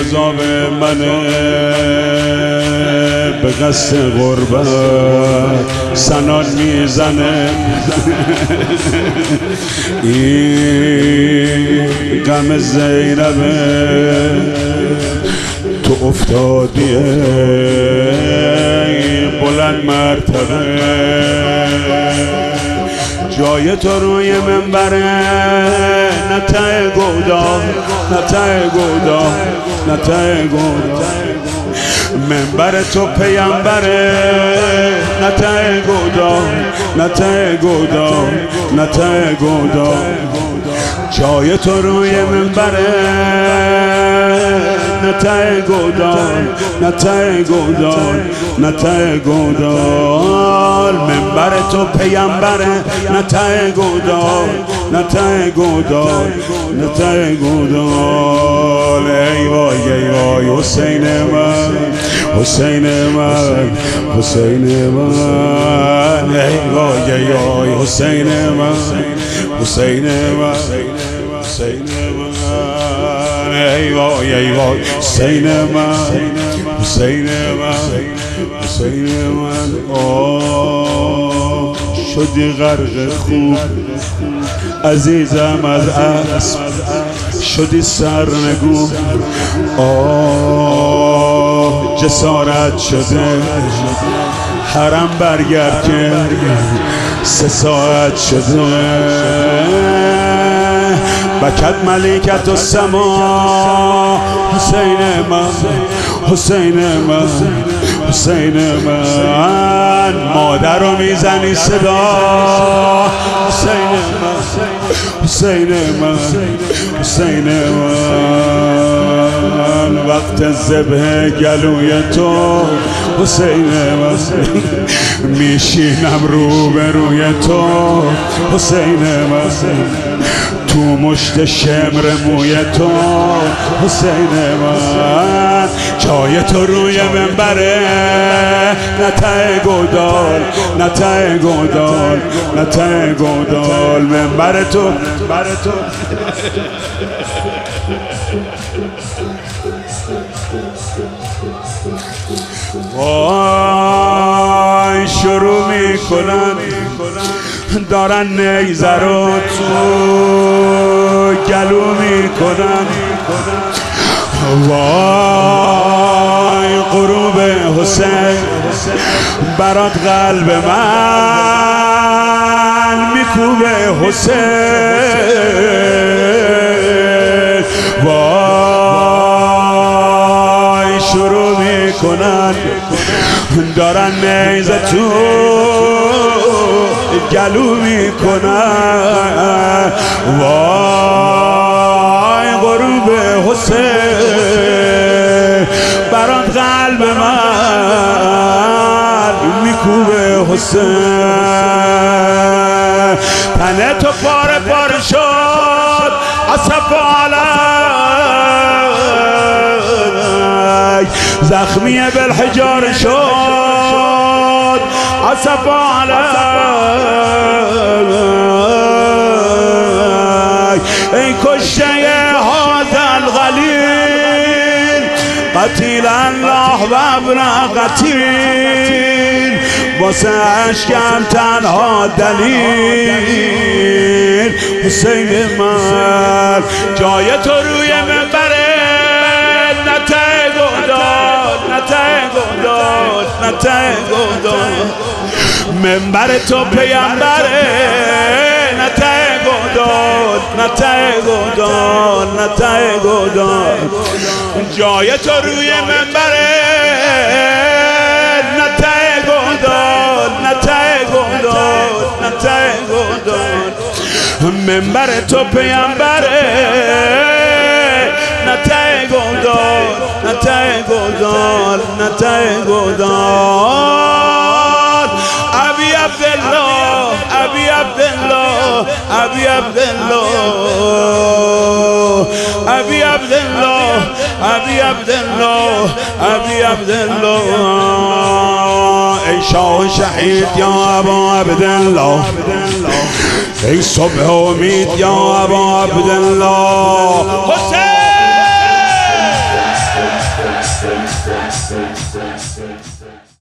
عذاب منه به قصد غربت سنان میزنه این غم زینبه تو افتادیه بلند مرتبه جای تو روی منبره نته گودا نته گودا نته گودا منبر تو پیامبره نته گودا نته گودا نته گودا جای تو روی منبره نته گودال نته گودال نته گودال منبر تو پیامبره نته گودال نته گودال نته گودال ای وای ای وای حسین من حسین من حسین من ای وای ای وای حسین من حسین من حسین من ای وای ای وای حسین من حسین من حسین من آه شدی غرق خوب عزیزم از اسب شدی سرنگون آه جسارت شده حرم برگرد که 3 ساعت شده بکت ملکت و سما حسین من حسین من حسین من مادر رو میزنی صدا حسین من حسین من حسین من وقت ذبح گلوی تو حسین من میشینم رو به روی تو حسین من تو مشت شمر موی تو حسین من جای تو روی منبره نته گودال نته گودال نته گودال منبر تو منبر تو وای شروع میکنن دارن نیزه رو تو گلو میکنن وای غروب حسین برات قلب من میکوبه حسین وای شروع میکنن دارن نیزه تو گلو میکنن وای غروب حسین برات قلب من میکوبه حسین تنه تو پاره پاره شد اصف علی زخمی بالحجار شد اصف علی ای کشته هذا الغلیل قتیل الله و ابن قتیل واسه عشقم تنها دلیل حسین من جای تو روی منبره نته گودال نته گودال نته گودال منبر تو پیامبره نته گودال نته گودال نته گودال جای تو روی منبره نته گودال نته گودال نته گودال منبر تو پیامبره نته گودال نته گودال نته گودال ابی عبدالله ابی عبدالله ابی عبدالله ابی عبدالله ابی عبدالله ابی عبدالله ای شاه شهید یا ابا عبدالله ای صبح امید یا ابا عبدالله حسین